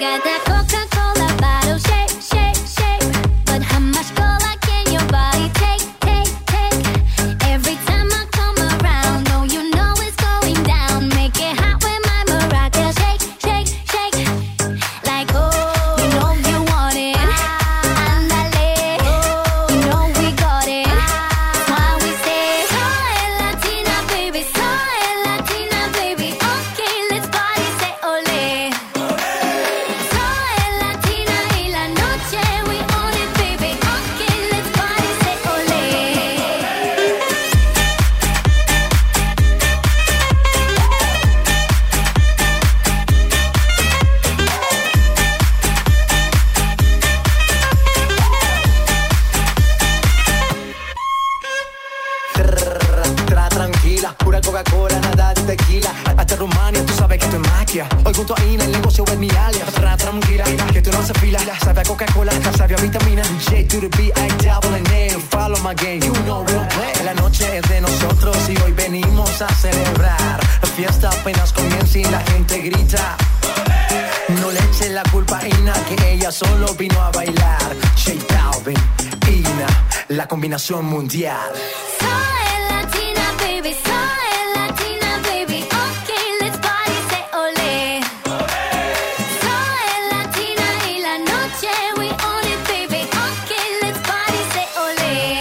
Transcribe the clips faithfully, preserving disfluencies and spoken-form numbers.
got that Coca-Cola bottle shape, shape, shape. But how much cola can your body take, take, take? Every time I come around, oh, you know it's going down. Make it hot with my maraca. Shake, shake, shake. Like, oh, you know you want it. Andale, you know we got it. That's why we say, soy Latina, baby, soy Latina, baby. Okay, let's party, say ole. Soy Latina y la noche, we own it, baby. Okay, let's party, say ole. Tra tranquila, pura Coca-Cola, nada de tequila. Hasta Rumania, tú sabes que esto es magia. Hoy junto a Ina, el negocio es mi alias. Tra tranquila, que tú no se fila. Sabe a Coca-Cola, sabe a vitamina. J to the B, I double N A. Follow my game, you know we'll play. La noche es de nosotros y hoy venimos a celebrar. La fiesta apenas comienza y la gente grita. No le eche la culpa a Ina, que ella solo vino a bailar. J Balvin, Ina, la combinación mundial. Soy Latina, baby, soy Latina, baby. Okay, let's party, say ole. Soy Latina y la noche, we own it, baby. Okay, let's party, say ole.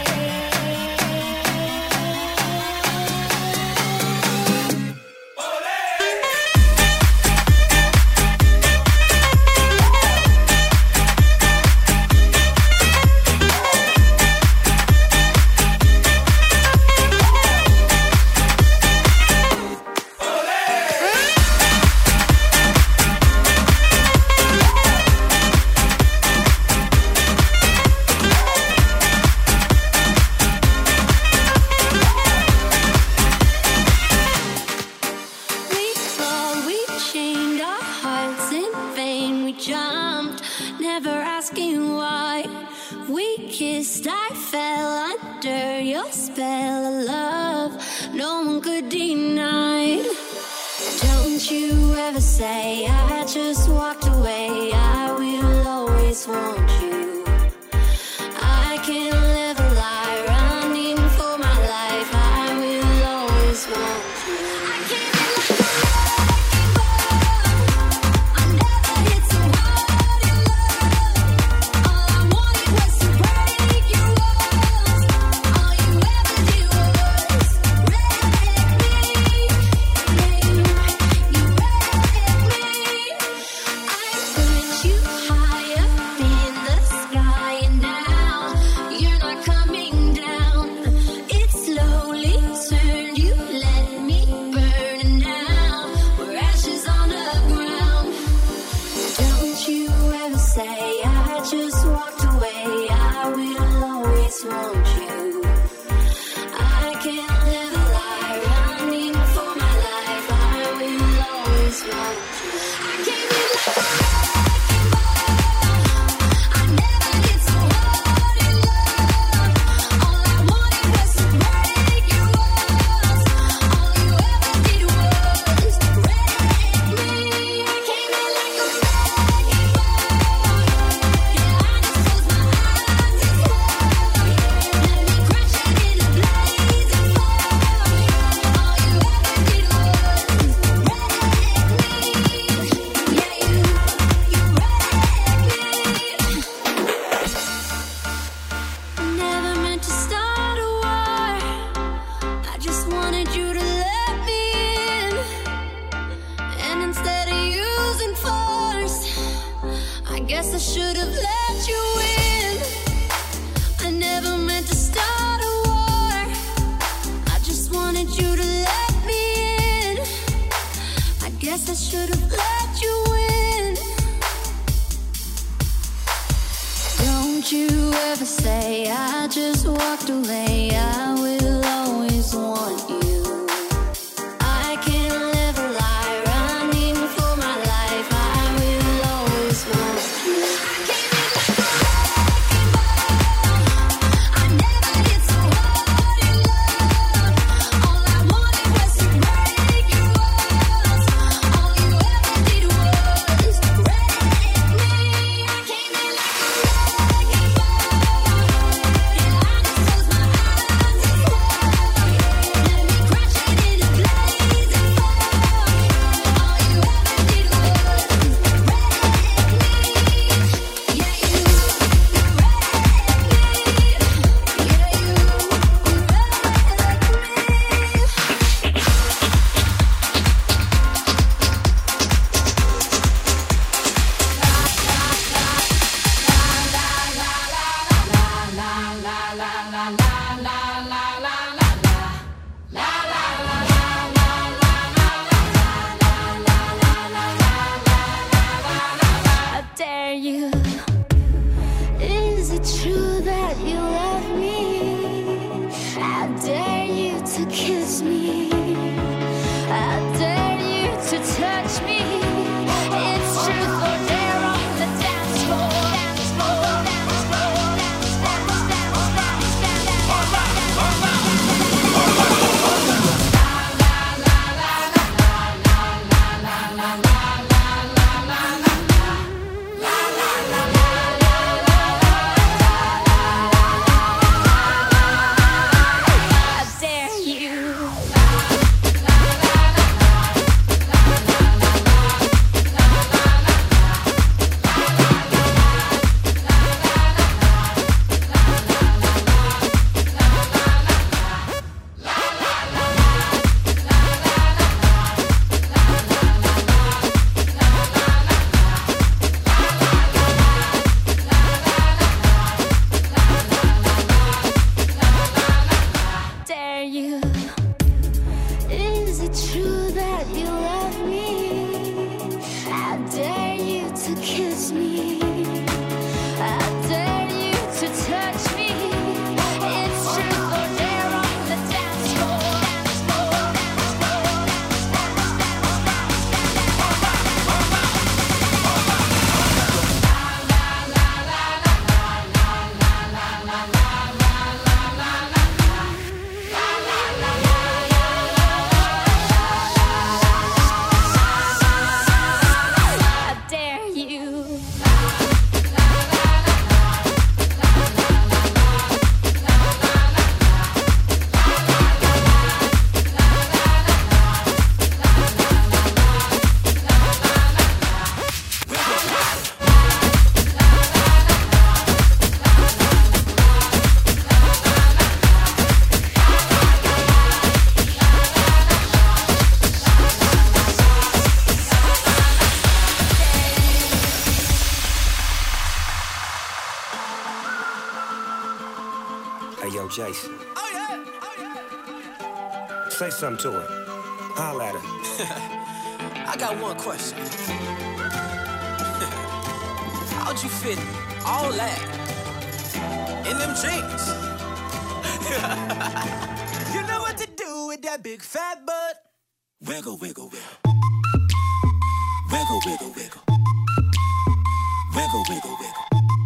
We fought, we chained our hearts in vain. We jumped, never asking why. We kissed, I fell under your spell of love. No one could deny. Don't you ever say I just walked away. I will always want you. I can't live a lie, running for my life. I will always want you. I can't let go. I never hit so hard in love. All I wanted was to break your walls. All you ever did was wreck me. Yeah, you, you wrecked me. I put you high up in the sky, and now you're not coming down. It slowly turned, you let me burn, and now we're ashes on the ground. Don't you ever say I just walked away. I will always want you. I can't live a lie, running for my life. I will always want you. I can't let go. I never hit so hard in love. All I wanted was to break your walls. All you ever did was wreck me. I can't let go. Yeah, I just close my eyes and fall. Let me crash it in a blazing fall. All you ever did was wreck me. Yeah, you, you wrecked me. Never meant to start a war. I just wanted you to let me in. And instead of using force, I guess I should have let you in. I never meant to start a war. I just wanted you to let me in. I guess I should have let you in. Don't you ever say I just walked away. I will always want you. I can't live a lie, running for my life. I will always want you. I can't let go. I never hit so hard in love. All I wanted was to break your walls. All you ever did was wreck touch me. It's truth or dare on the dance floor. Dance floor, dance floor, dance, dance, dance, dance, dance, I dare you. Dare you? Is it true that you love me? I dare you to kiss me. I dare you to touch me. It's truth or dare on the dance floor. Dance floor, dance floor, dance, dance, I dare you. Hey, yo, Jason. Oh yeah, oh yeah. Say something to her. Holla at her. I got one question. How'd you fit all that in them jeans? You know what to do with that big fat butt. Wiggle, wiggle, wiggle. Wiggle, wiggle, wiggle. Wiggle, wiggle, wiggle.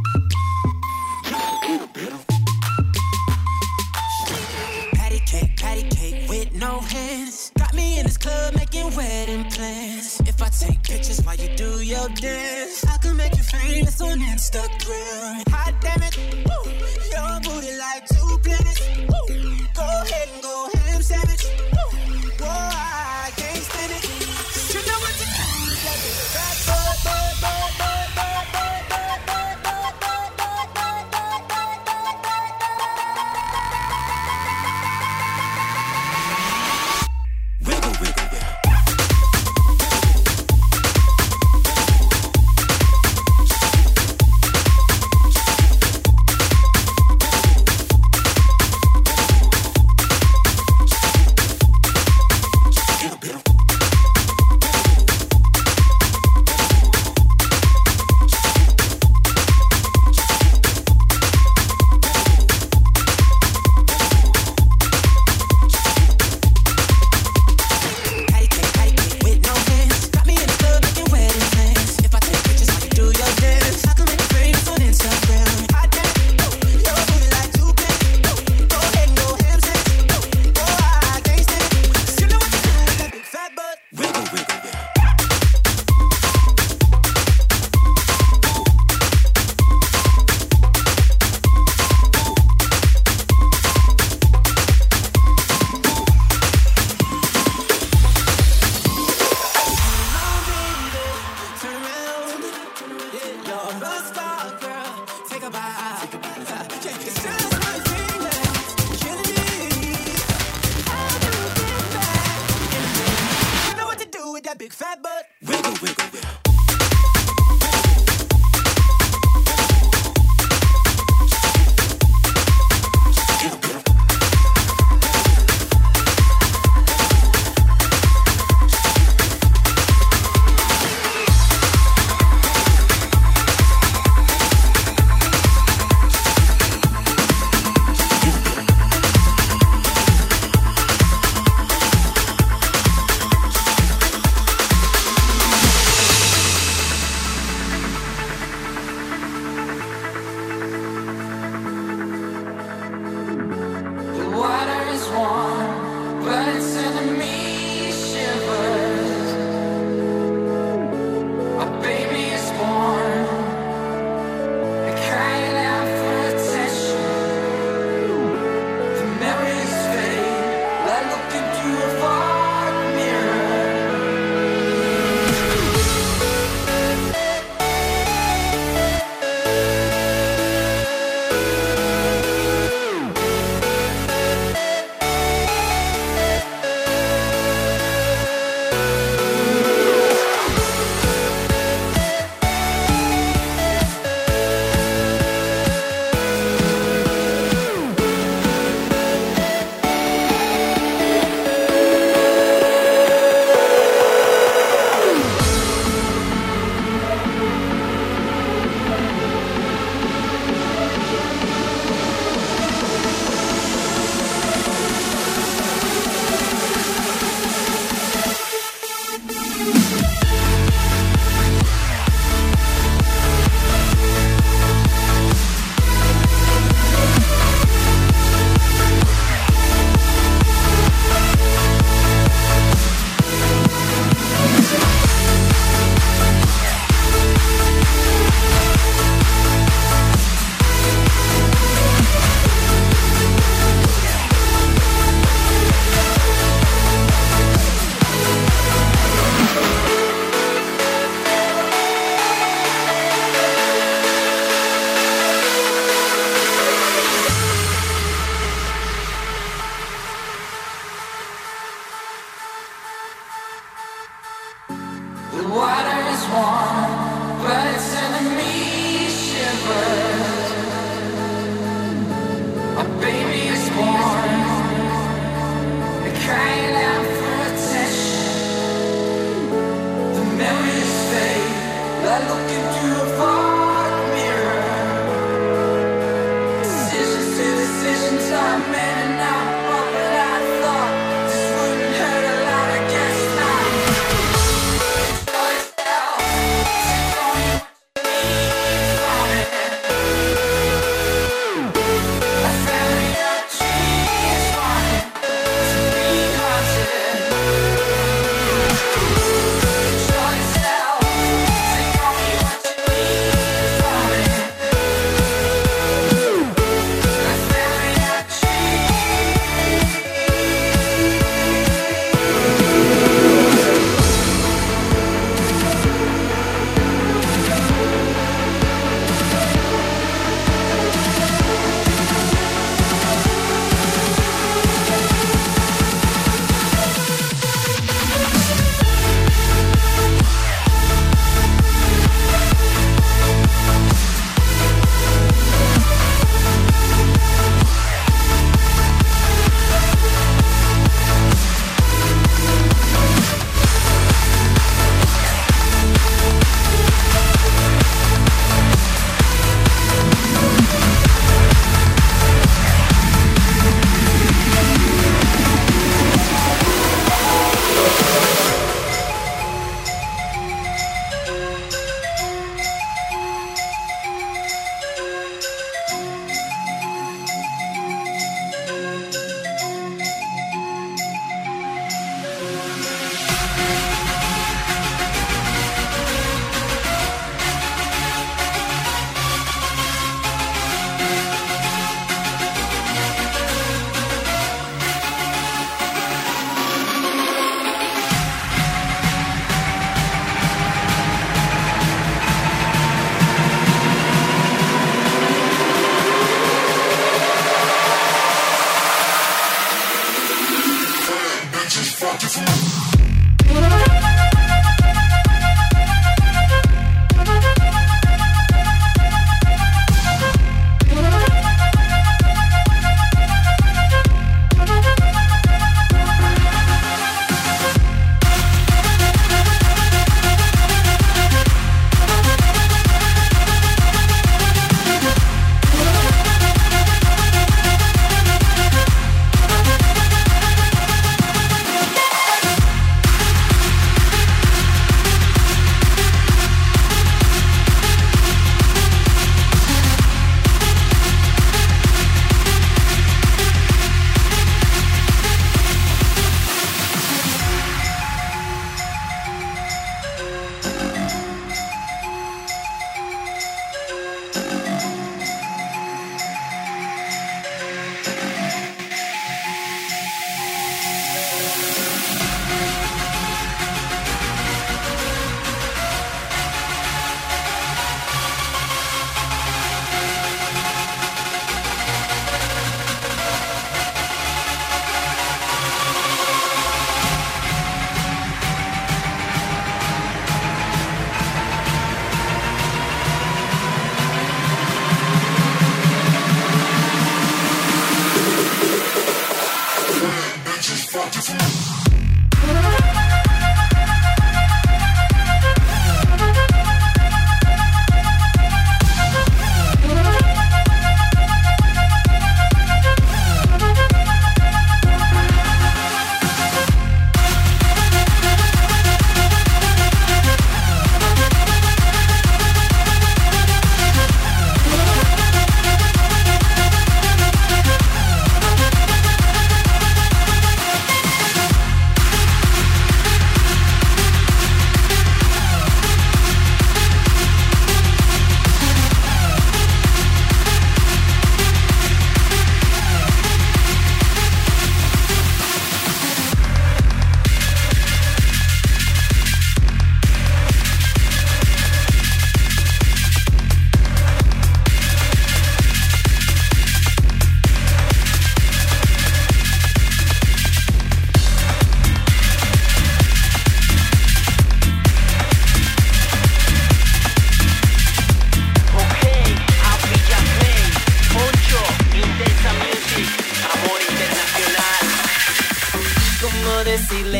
Patty cake, patty cake with no hands. Got me in this club making wedding plans. If I take pictures while you do your dance, I can make you famous on Instagram. Hot damn it, woo. Your booty like two planets. Woo. Go ahead and go ham sandwich. Woo. Whoa, I can't stand it. You know what to do. That big fat butt, butt, butt, butt, butt, butt, butt, butt, butt, butt, butt, butt, butt, butt, butt, butt. Wiggle, wiggle, wiggle. Big fat butt. Wiggle, wiggle, wiggle. The water is warm, but it's sending me shivers. A baby is born, they're crying out for attention. The memories fade, like looking through a fog mirror. Decisions to decisions I'm in and out, but I thought this wouldn't hurt a lot. I guess not. It's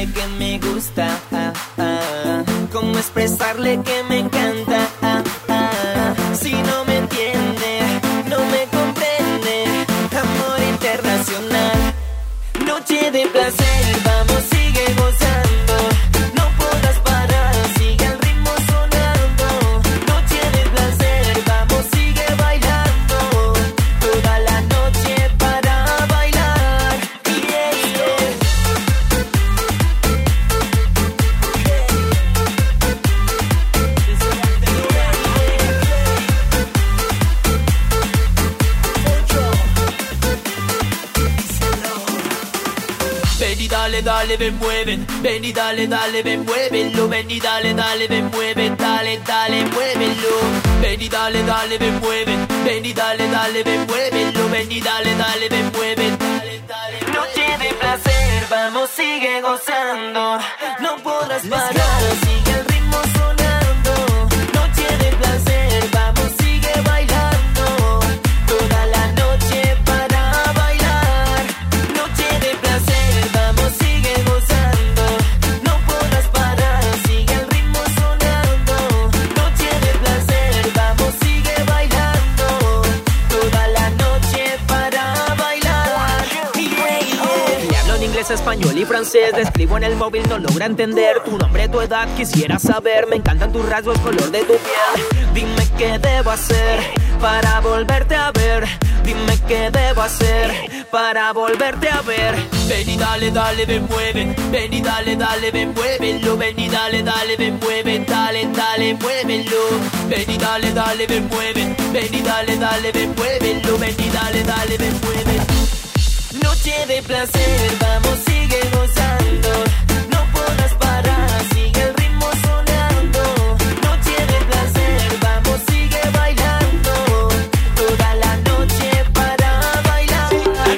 que me gusta, ah, ah. Cómo expresarle que me encanta, ah, ah. Si no me entiende, no me comprende. Amor internacional, noche de placer, vamos, sigue gozando. No podrás parar, sigue el ritmo sonando. Noche de placer, vamos, sigue bailando. Toda la noche para bailar. Yeah, yeah. Ven y dale, dale, ven, mueven. Ven y dale, dale, ven, muévelo. Ven y dale, dale, ven, mueven. Dale, dale, muévelo. Ven y dale, dale, ven, mueven. Ven y dale, dale, ven, muévelo. Ven y dale, dale, ven, mueven. Dale, dale, noche de placer, vamos, sigue gozando. No podrás parar, sigue el ritmo sonando. Noche de placer, vamos, sigue bailando. Toda la noche para bailar. Noche de placer, vamos, sigue gozando. No podrás parar, sigue el ritmo sonando. Noche de placer, vamos, sigue bailando. Toda la noche para bailar. Yeah, yeah. Le hablo en inglés, español y francés. Le escribo en el móvil, no logra entender tu nombre, tu edad, quisiera saber. Me encantan tus rasgos, color de tu piel. Dime qué debo hacer para volverte a ver. Dime qué debo hacer para volverte a ver. Ven y dale, dale, ven, mueven. Ven y dale, dale, ven, muévelo. Ven y dale, dale, ven, mueven. Dale, dale, muévelo. Ven y dale, dale, ven, mueven. Ven y dale, dale, ven, muévelo. Ven y dale, dale, ven, mueven. Noche de placer, vamos, sigue gozando. No podrás parar, sigue el ritmo sonando. Noche de placer, vamos, sigue bailando. Toda la noche para bailar.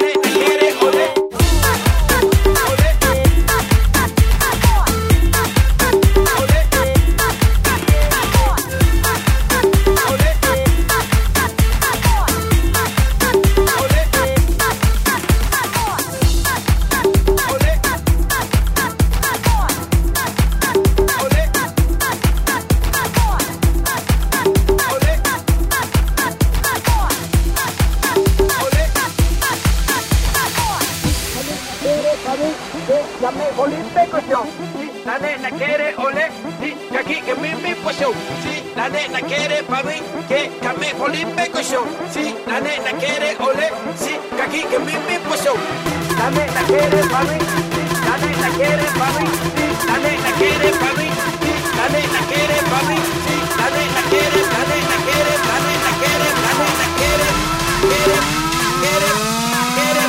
La nena quiere olé, sí, que aquí que mi mi posición. Sí, la nena quiere pa' mí, que came olimpe cochón. Sí, la nena quiere olé, sí, que aquí que mi mi posición. La nena quiere pa' mí, sí, la nena quiere pa' mí, sí, la nena quiere pa' mí, sí, la nena quiere pa' mí, sí, la nena quiere, la nena quiere, la nena quiere, la nena quiere, quiere, quiere, quiere.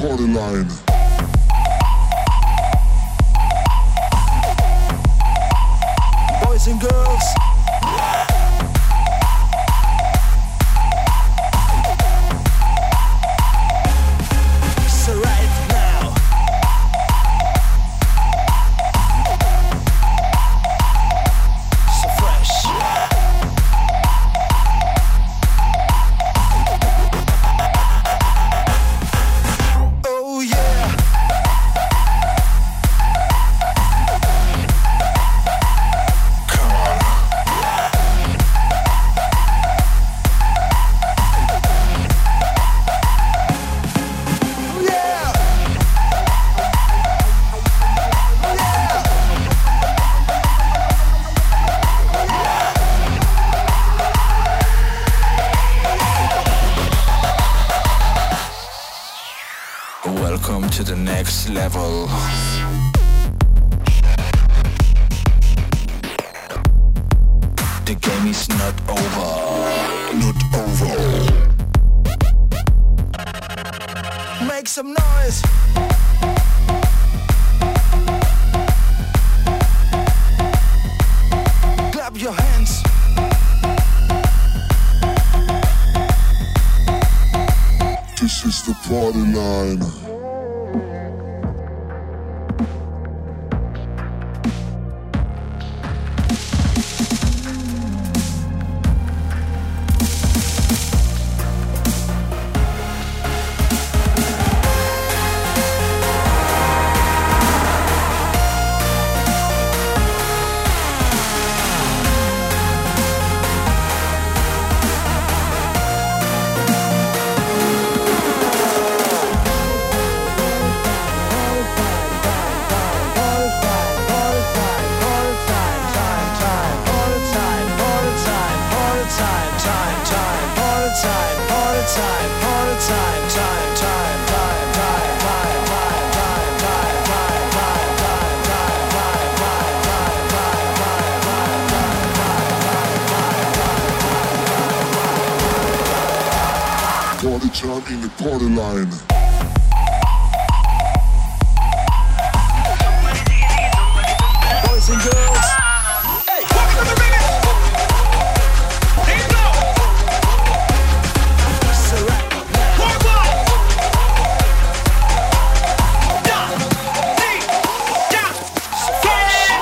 party line. Boys and girls. So right now. So fresh. Oh yeah. Come on. Oh yeah. Oh yeah. Welcome to the next level. The game is not over. Not over. Make some noise. Clap your hands. This is the party line. Party time in the party line. Boys and girls. Hey, welcome to the remix. Here you go. So right now. One, one. Da, dee, da, yeah.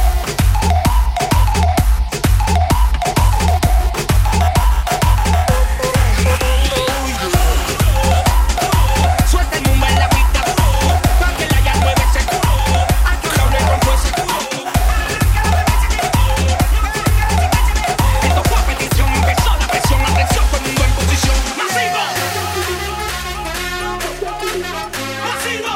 Suelta el humo en la pista, pa' que la ya mueve ese culo. Al que no le rompo ese culo. Esto fue a petición, empezó la presión, atención, todo el mundo en posición. ¡Masivo! ¡Masivo!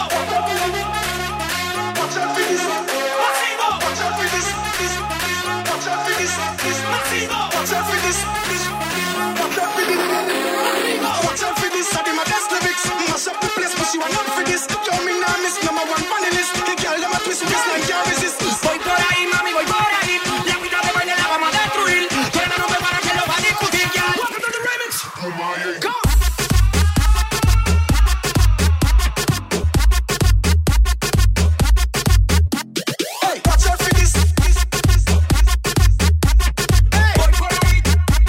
Voy por ahí, mami, voy por ahí. La pista de baile la vamos a destruir. Todavía no me para que lo va a discutir ya. Welcome to the remix. Go. Hey, watch out for this. Voy por ahí.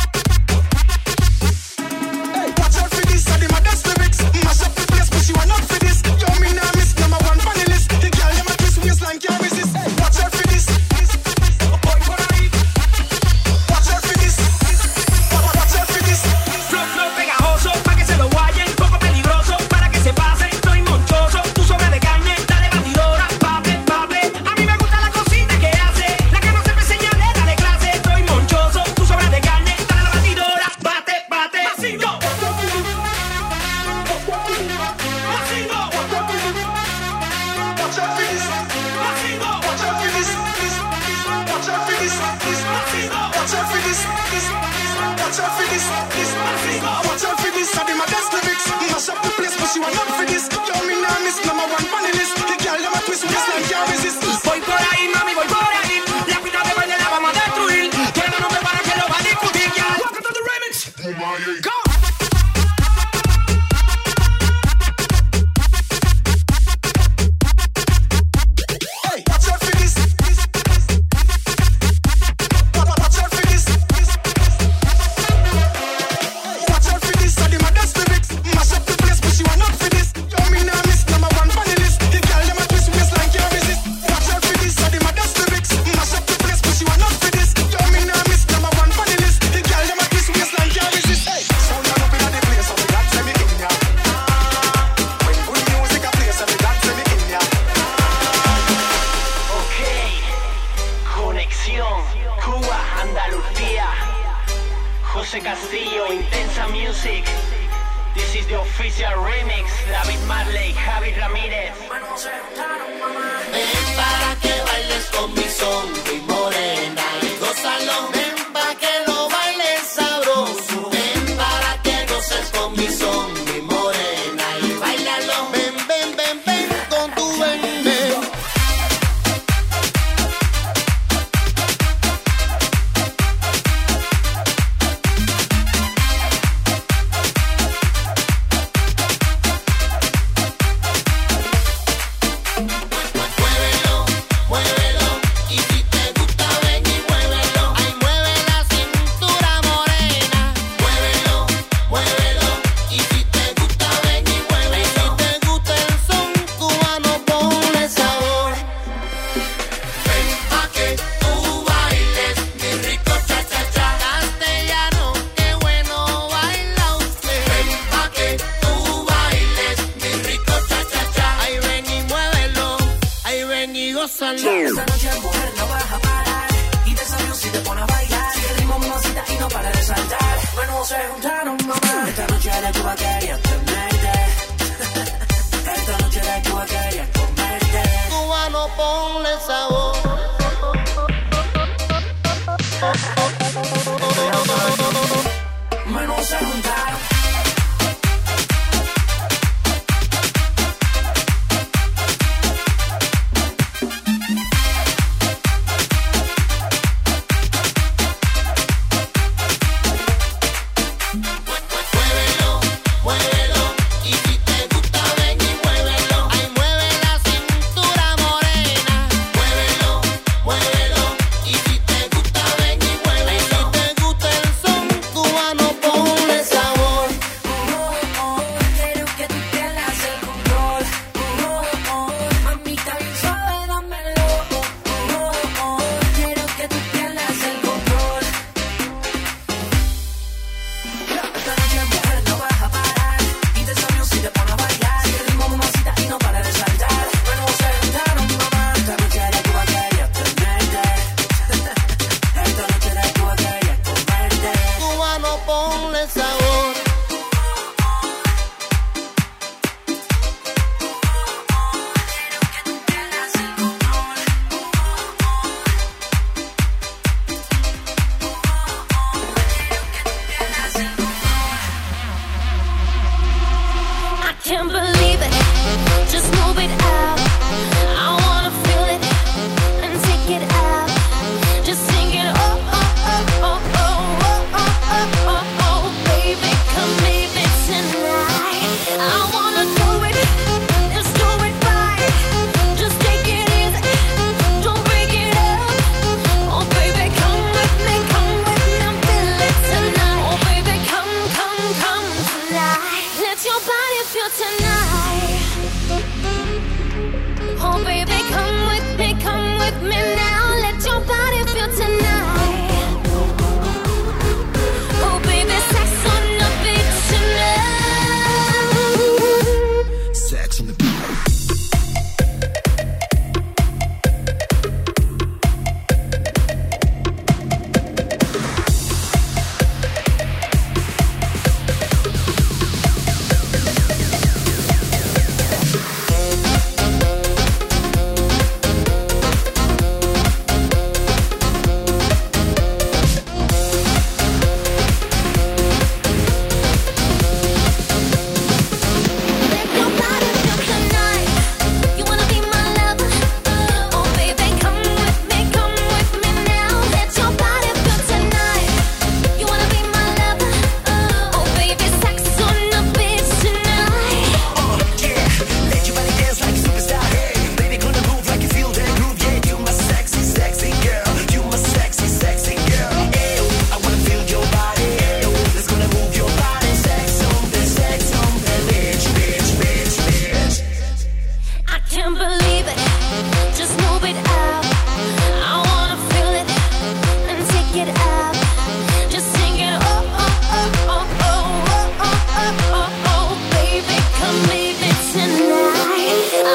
Hey, watch out for this. I did my best lyrics. Mash up the place, but you are not for this. Yo, me now miss number one panelist. The girl them a twist waistline can't resist. Hey, watch out for this. Voy por ahí. Watch out for this. Watch out for this. Flow, flow pegajoso, pa' que se lo guayen. Poco peligroso, para que se pasen. Estoy monchoso, tú sobra de caña. Dale batidora, pape, pape. A mí me gusta la cosita que hace. La que no se me señale, dale clase. Estoy monchoso, tú sobra de caña. Dale la batidora, bate, bate. Masivo. Masivo. Watch out for this. Masivo. Watch out for this. Watch out for this. Watch out for this. Watch out for this. Watch out for this. I did my best lyrics. Mash up the place, but you are not for this. Yo, me now miss number one panelist. The girl them a twist waistline can't resist. Voy por ahí, mami, voy por ahí. La pista de baile la vamos a destruir. Todavía no me para que lo va a discutir ya. Welcome to the remix. Go. Cuba, Andalucía. José Castillo, Intensa Music. This is the official remix. David Marley, Javi Ramírez. Ven para que bailes con mi son, mi morena, y gózalo. Ven para que lo bailes sabroso. Ven para que goces con mi son, mi morena, y bailalo. Ven, ven, ven, ven con tu ven, ven. Esta noche, mujer, no vas a parar. Y te salió si te pones a bailar. Sigue el ritmo, mamacita, y no para de saltar. Bueno, se juntaron, mamá. Esta noche de Cuba quería tenerte. Esta noche de Cuba quería comerte. Cubano, ponle sabor. Bueno, se juntaron.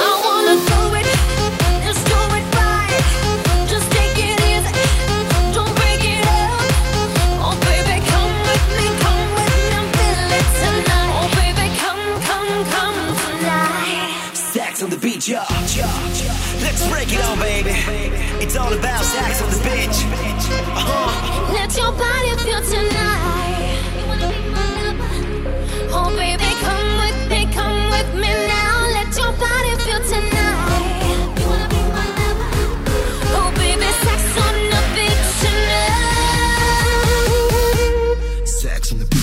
Don't Yeah, yeah. Let's break it down, baby. It's all about sex on the beach. Uh-huh. Let your body feel tonight. You wanna be my lover? Oh baby, come with me, come with me now. Let your body feel tonight. You wanna be my lover? Oh baby, sex on the beach tonight. Sex on the beach.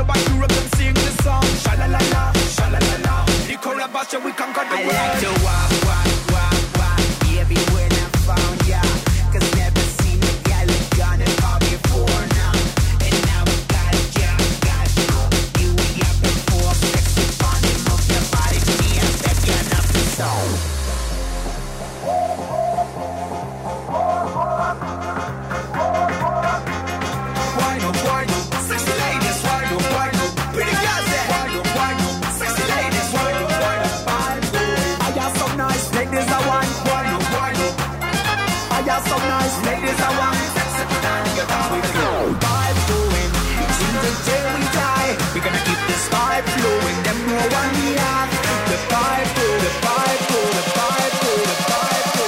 I like to walk one me have. The pipe, the pipe, the pipe, the pipe, the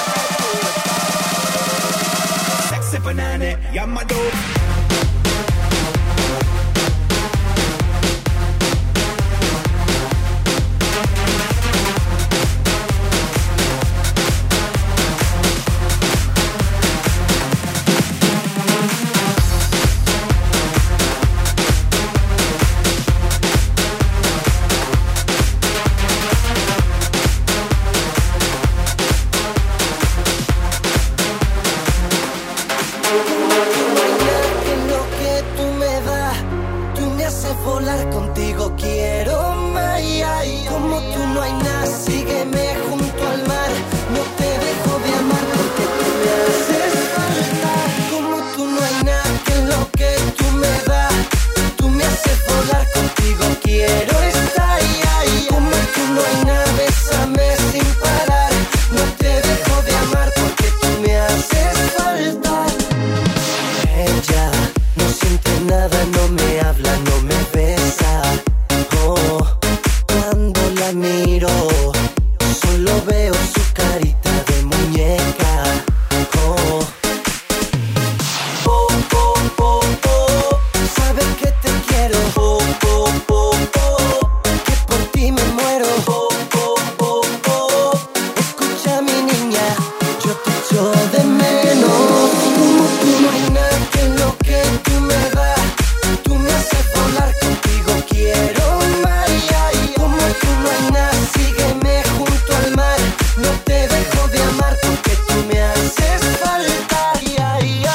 pipe. Sexy banana, you're my dope. Volar contigo quiero, ay, ay. Como tú no hay nada, sígueme junto al mar. No te dejo de amar porque tú me haces falta. Como tú no hay nada, que lo que tú me das, tú me haces volar contigo quiero estar, ay, ay. Como tú no hay nada, bésame sin parar. No te dejo de amar porque tú me haces falta. Ella no siente nada, no me habla, no me besa. Oh, cuando la miro, solo veo su carita de muñeca. Oh, oh, oh, oh, oh, sabes que te quiero. Oh, oh, oh, oh, que por ti me muero. Oh, oh, oh, oh, escucha mi niña, yo te echo de menos. Como tú no hay nada, que lo que tú me das, tú me haces volar contigo quiero, ay, ay. Como tú no hay nada, sígueme junto al mar. No te dejo de amar porque tú me haces falta, ay, ay, ay.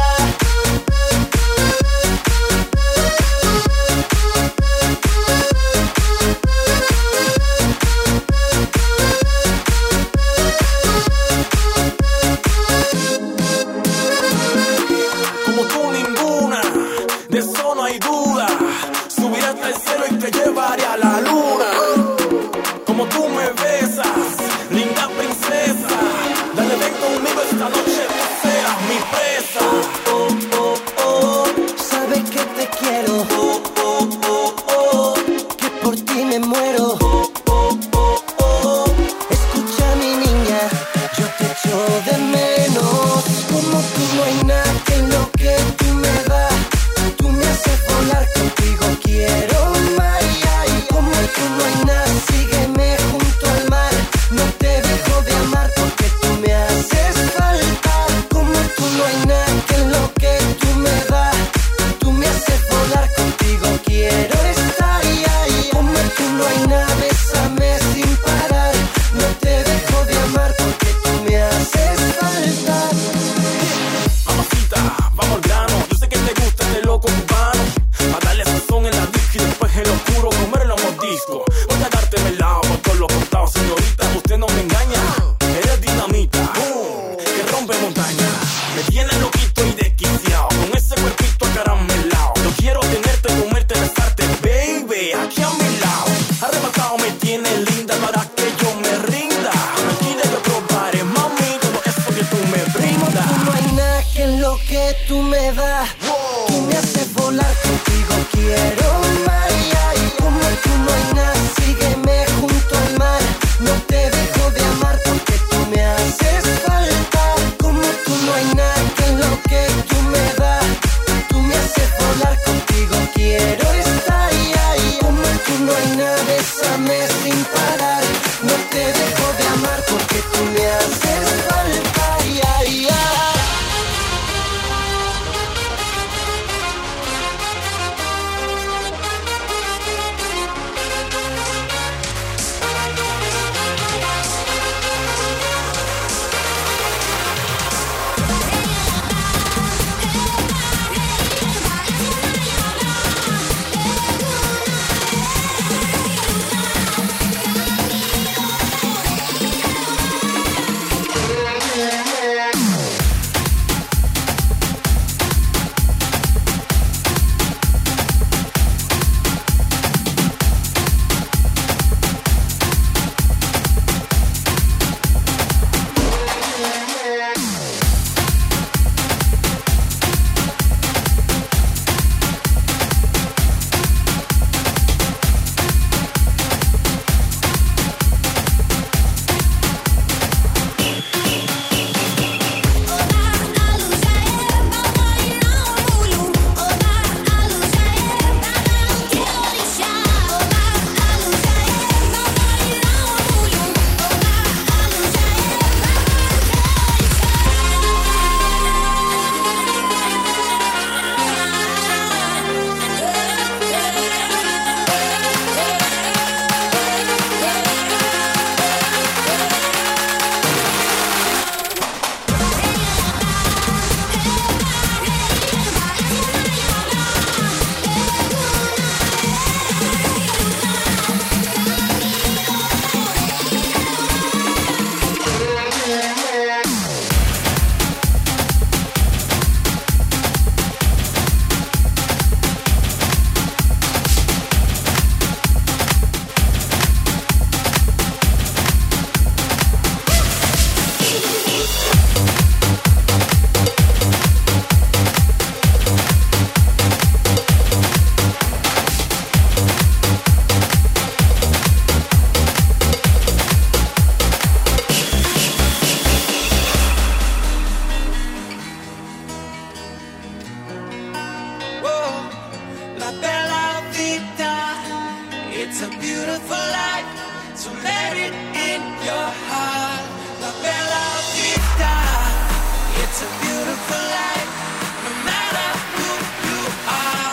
Como tú ninguna, de eso no hay duda. Subiré hasta el cielo y te llevaré a la luna. Como tú me besas, linda princesa, dale ven conmigo esta noche, tú seas mi presa. Oh, oh, oh, sabes que te quiero. Oh, oh, oh, oh, que por ti me muero. Oh, oh, oh, oh, escucha mi niña, yo te echo de menos. Como tú no hay nada, que lo que tú me das, tú me haces volar contigo quiero, ay, ay. Como tú no hay nada, sígueme junto al mar. No te dejo de amar porque tú me haces falta. Como tú no hay nada, que lo que tú me das, tú me haces volar contigo quiero estar, ay, ay. Como tú no hay nada, bésame sin parar. No te dejo de amar porque tú me haces falta. Mamacita, vamos al grano. Yo sé que te gusta este loco cubano. A darle sazón en la disco y después en lo oscuro comer los mordiscos. Voy a darte melao por todos los contados, señorita. Usted no me engaña, eres dinamita, boom, que rompe montaña. Me tiene loquito y desquiciado con ese cuerpito acaramelao. Yo quiero tenerte, comerte, besarte, baby, aquí a mi lado. Arrebatado me tiene linda para que yo me rinda. Tranquila, yo probaré, mami, todo eso que tú me brindas. Como tú no hay nada, que lo que tú me das, tú me haces volar contigo quiero, ay, ay. Como tú no hay nada, sígueme junto al mar. No te dejo de amar porque tú me haces falta. Como tú no hay nada, que lo que tú me das, tú me haces volar contigo quiero estar, ay, ay. Como tú no hay nada, bésame sin parar. No te dejo de amar porque tú me haces falta, ay, ay, ay. It's a beautiful life, so let it in your heart. La bella vita. It's a beautiful life, no matter who you are.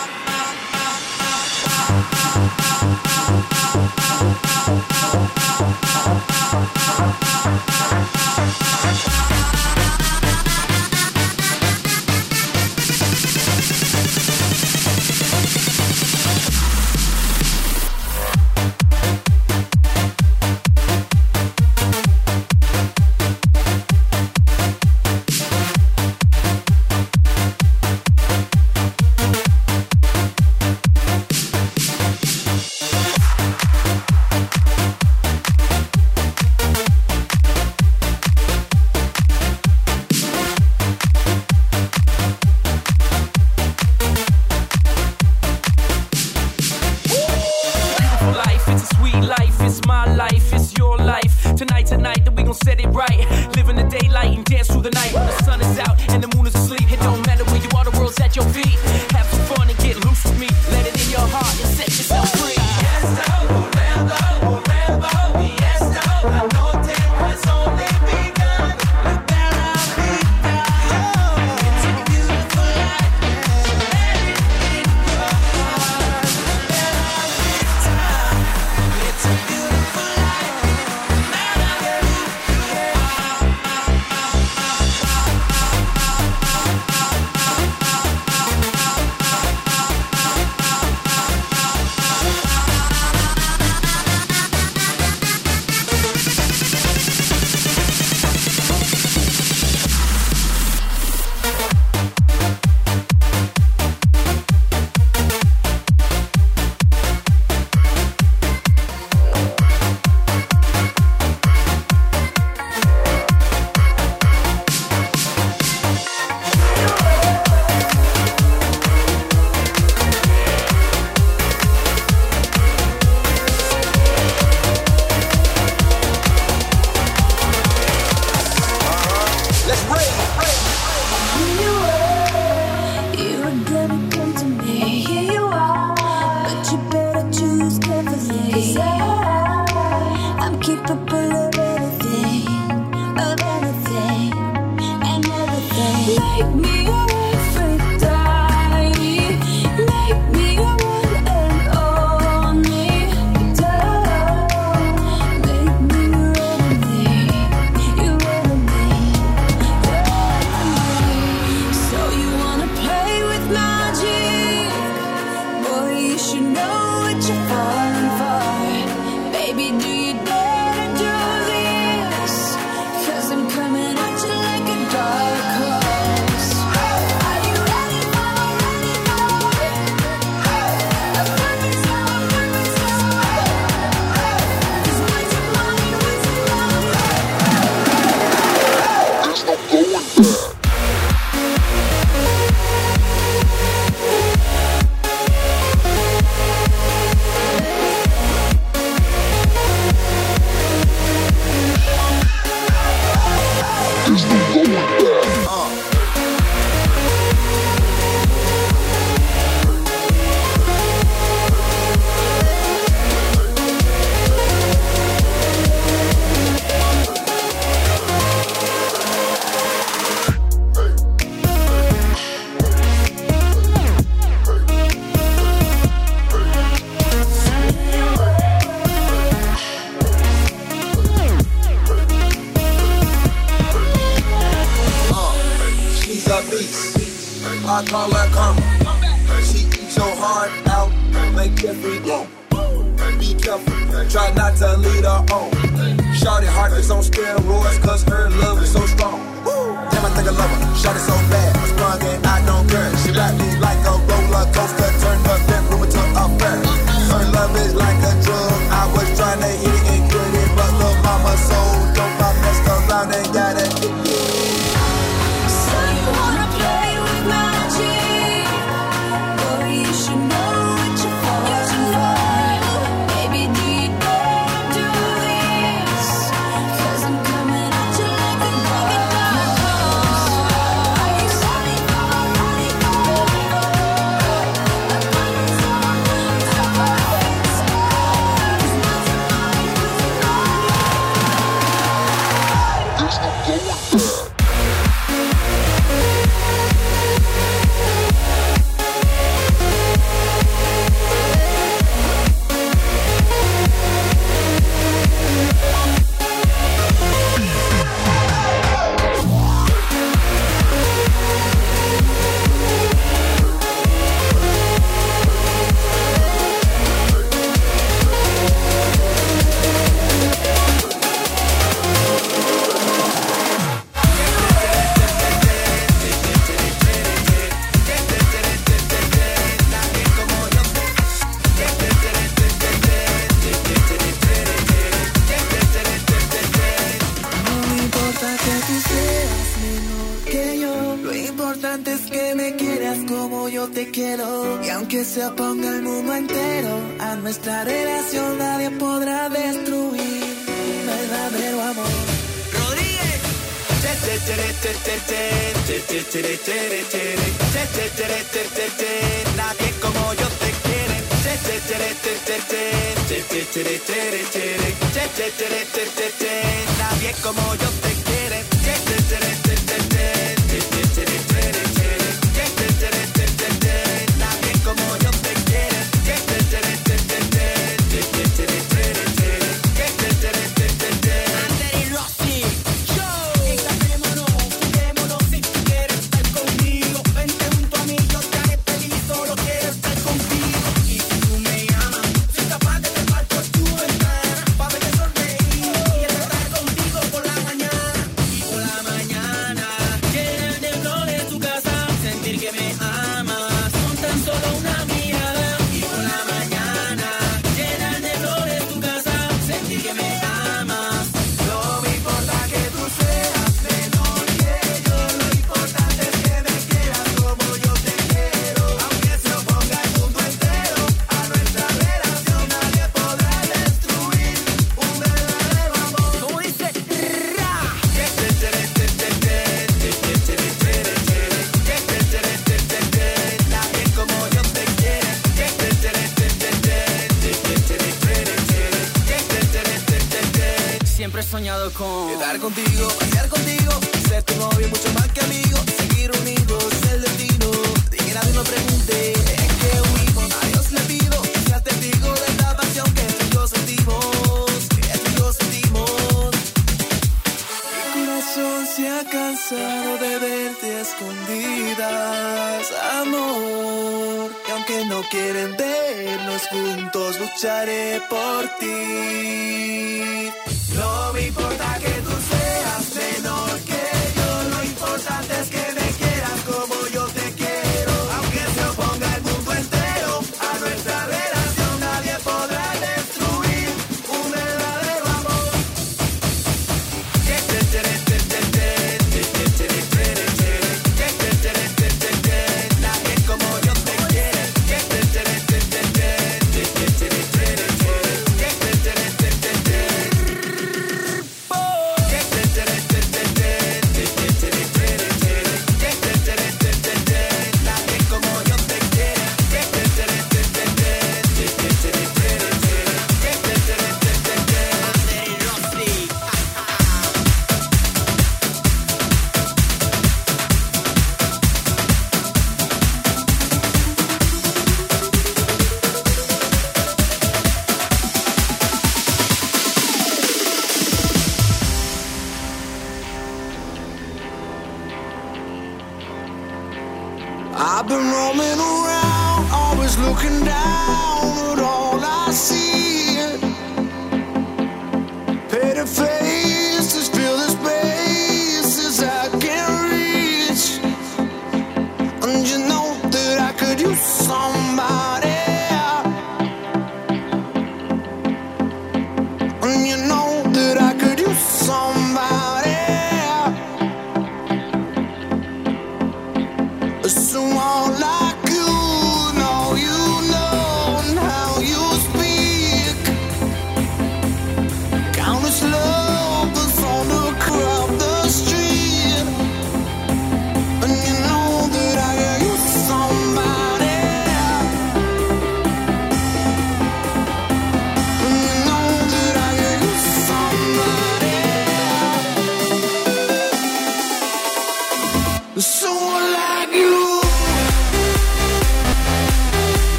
I call her karma. She eats your heart out, make every go. Be careful, try not to lead her on. Shawty heart is on steroids, cause her love is so strong. Damn, I think I love her, shawty so bad. I sprung and I don't care. She wrapped me like a roller coaster, turned her bedroom into a fair. Her love is like a drug, I was trying to hit it and quit it, but lil' mama so dope, I messed around and got it. So you wanna play with magic? Boy, you should know what you're falling for. Baby, do you dare do this? 'Cause I'm coming at you like a boss. Are you sorry for running away? yo te quiero. Y aunque se oponga el mundo entero, a nuestra relación nadie podrá destruir un verdadero amor. Rodríguez. Nadie como yo te quiere. Nadie como yo te quiere. Nadie como yo te quiere. Ander y Rossi, yo. Escapémonos, juguémonos si tú quieres estar conmigo. Vente junto a mí, yo te haré feliz, solo quiero estar contigo. Y si tú me amas, soy capaz de trepar por tu ventana pa' verte sonreír y estar contigo por la mañana. Y por la mañana, llenar de flores tu casa, sentir que me amas con tan solo una mirada. Y por la mañana, llenar de flores tu casa, sentir que me amas. No me importa que tú seas menor que yo, lo importante es que me quieras como yo te quiero. Aunque se oponga el mundo entero, a nuestra relación nadie podrá destruir un verdadero amor. Como dice, ra. Nadie como yo te quiere. Siempre he soñado con Estar contigo, pasear contigo, ser tu novio mucho más que amigo, seguir unidos, el destino. Y que nadie me pregunte en qué huimos. A Dios le pido que sea testigo de esta pasión que tú y yo sentimos, que tú y yo sentimos. Mi corazón se ha cansado de verte a escondidas, amor. Y aunque no quieren vernos juntos, lucharé por ti. No me importa que tú seas menor que yo, lo importante es que me quieras como yo te quiero. Aunque se oponga el mundo entero, a nuestra relación nadie podrá destruir un verdadero amor. Nadie como yo te quiere. Nadie como yo te quiere. Ander y Rossi. I've been roaming around, always looking down.